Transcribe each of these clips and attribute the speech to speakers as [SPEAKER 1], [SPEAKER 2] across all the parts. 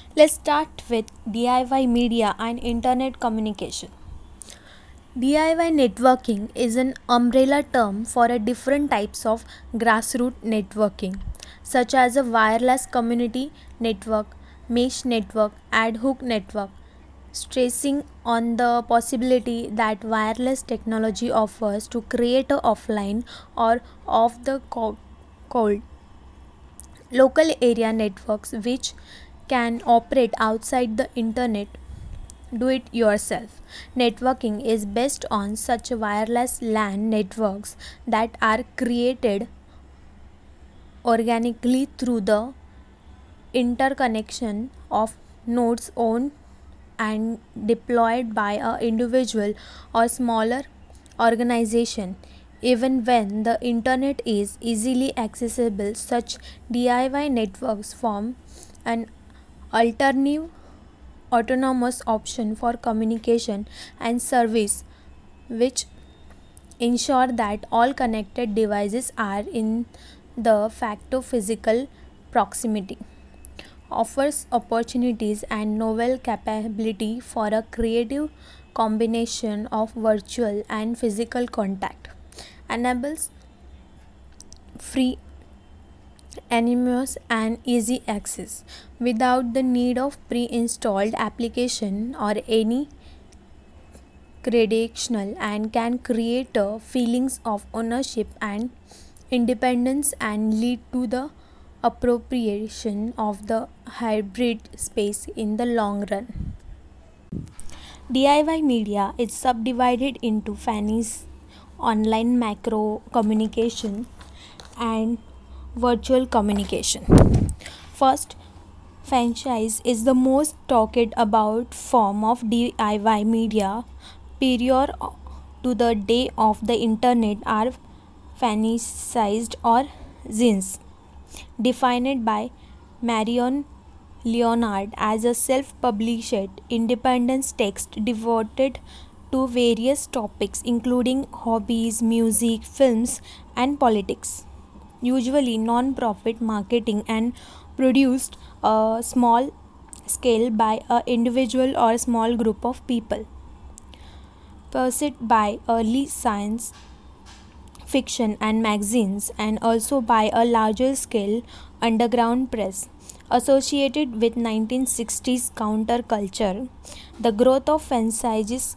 [SPEAKER 1] Let's start with DIY media and internet communication. DIY networking is an umbrella term for a different types of grassroots networking, such as a wireless community network, mesh network, ad hoc network, stressing on the possibility that wireless technology offers to create a offline or off the cold local area networks which can operate outside the internet. Do it yourself. Networking is based on such wireless LAN networks that are created organically through the interconnection of nodes owned and deployed by an individual or smaller organization. Even when the internet is easily accessible, such DIY networks form an alternative autonomous option for communication and service, which ensure that all connected devices are in the facto physical proximity, offers opportunities and novel capability for a creative combination of virtual and physical contact, enables free, anonymous and easy access without the need of pre-installed application or any credential, and can create a feelings of ownership and independence and lead to the appropriation of the hybrid space in the long run. DIY media is subdivided into FANIs, online macro communication, and virtual communication. First, franchise is the most talked about form of DIY media. Prior to the day of the internet are franchised or zines, defined by Marion Leonard as a self-published independent text devoted to various topics including hobbies, music, films, and politics, usually non-profit marketing and produced a small scale by a individual or small group of people, pursued by early science fiction and magazines, and also by a larger scale underground press associated with 1960s counterculture. The growth of franchises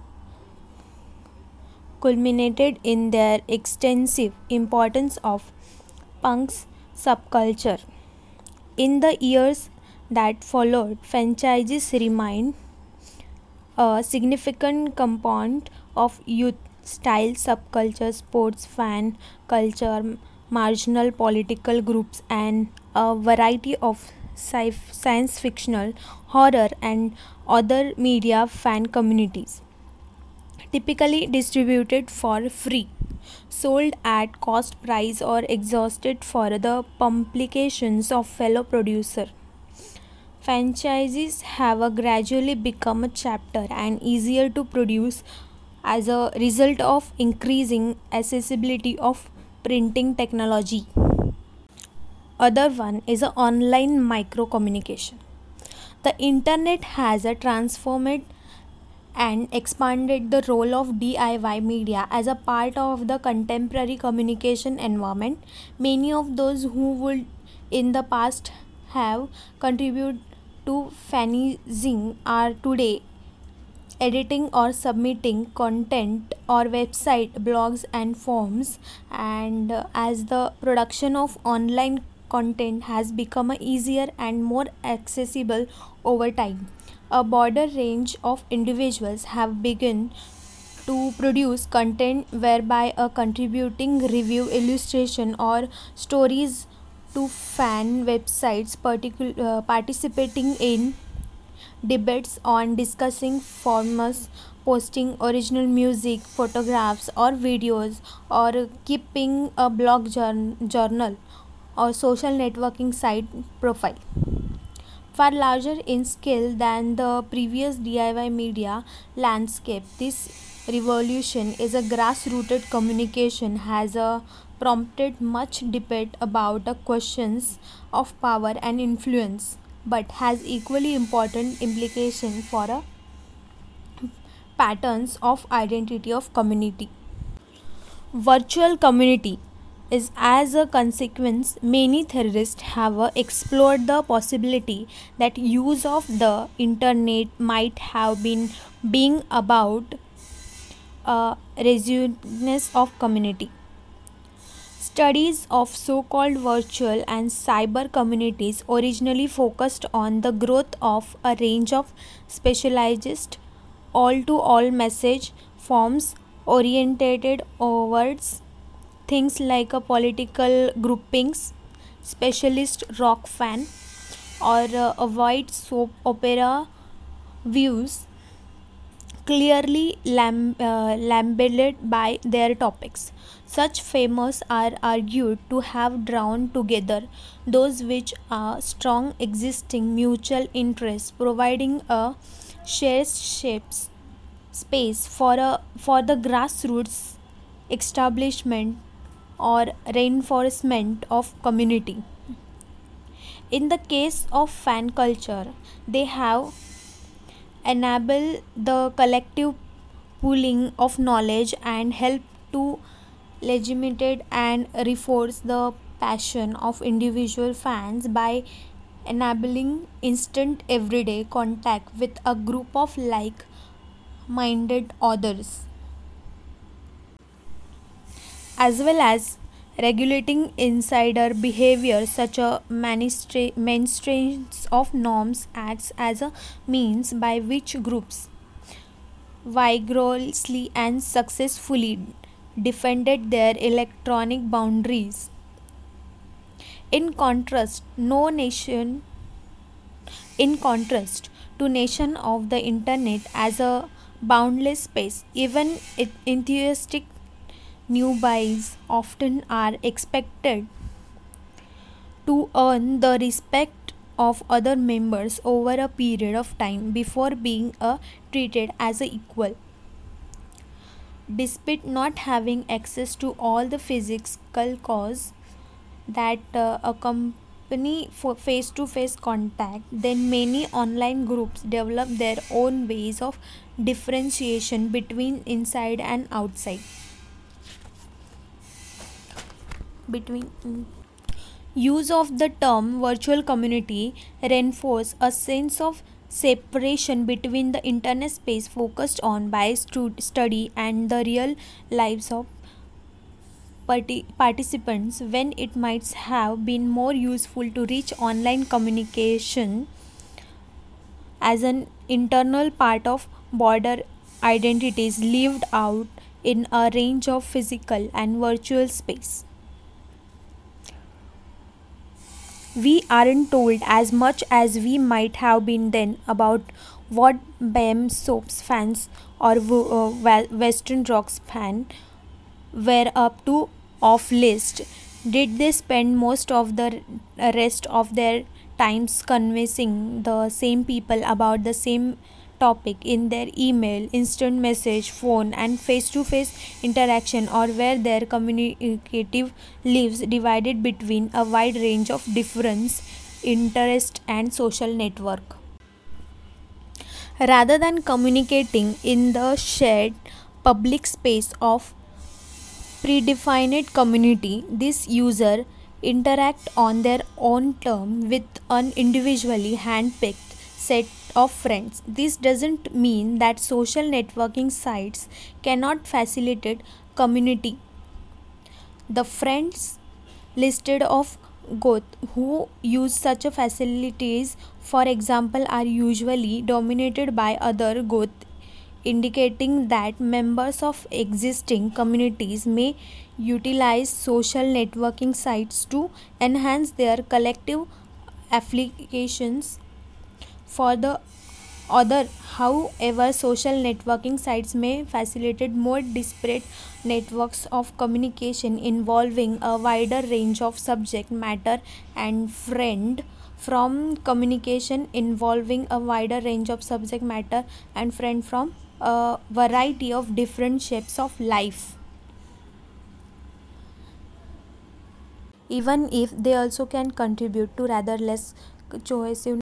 [SPEAKER 1] culminated in their extensive importance of punk's subculture. In the years that followed, franchises remained a significant component of youth style subculture, sports fan culture, marginal political groups, and a variety of science fictional, horror, and other media fan communities, typically distributed for free, sold at cost price, or exhausted for the publications of fellow producer. Franchises have gradually become a chapter and easier to produce as a result of increasing accessibility of printing technology. Other one is a online micro communication. The internet has transformed and expanded the role of DIY media as a part of the contemporary communication environment. Many of those who would in the past have contributed to fanzine are today editing or submitting content or website blogs and forms, and as the production of online content has become easier and more accessible over time, a broader range of individuals have begun to produce content whereby a contributing review illustration or stories to fan websites, participating in debates on discussing formats, posting original music, photographs, or videos, or keeping a journal or social networking site profile. Far larger in scale than the previous DIY media landscape, this revolution is a grassrooted communication has prompted much debate about the questions of power and influence, but has equally important implication for a patterns of identity of community. Virtual community is as a consequence many theorists have explored the possibility that use of the internet might have been being about a resurgence of community. Studies of so called virtual and cyber communities originally focused on the growth of a range of specialized all to all message forms orientated towards things like a political groupings, specialist rock fan, or a white soap opera views clearly lambaded by their topics. Such famous are argued to have drawn together those which are strong existing mutual interests, providing a shared shapes space for the grassroots establishment or reinforcement of community. In the case of fan culture, they have enable the collective pooling of knowledge and help to legitimate and reinforce the passion of individual fans by enabling instant everyday contact with a group of like minded others, as well as regulating insider behavior. Such a mainstreams of norms acts as a means by which groups vigorously and successfully defended their electronic boundaries. In contrast, no nation in contrast to nation of the internet as a boundless space, even enthusiastic newbies often are expected to earn the respect of other members over a period of time before being treated as a equal. Despite not having access to all the physical cause that accompany for face-to-face contact, then many online groups develop their own ways of differentiation between inside and outside. Between use of the term virtual community reinforce a sense of separation between the internet space focused on by study and the real lives of participants, when it might have been more useful to reach online communication as an internal part of border identities lived out in a range of physical and virtual space. We aren't told as much as we might have been then about what BAM soaps fans or Western Rocks fan were up to off list. Did they spend most of the rest of their times convincing the same people about the same topic in their email, instant message, phone, and face to face interaction, or were their communicative lives divided between a wide range of different interest and social network? Rather than communicating in the shared public space of predefined community, this user interact on their own term with an individually handpicked set of friends. This doesn't mean that social networking sites cannot facilitate community. The friends listed of Goth who use such a facilities, for example, are usually dominated by other Goth, indicating that members of existing communities may utilize social networking sites to enhance their collective applications. For the other, however, social networking sites may facilitate more disparate networks of communication involving a wider range of subject matter and friend from communication involving a wider range of subject matter and friend from a variety of different shapes of life, even if they also can contribute to rather less cohesive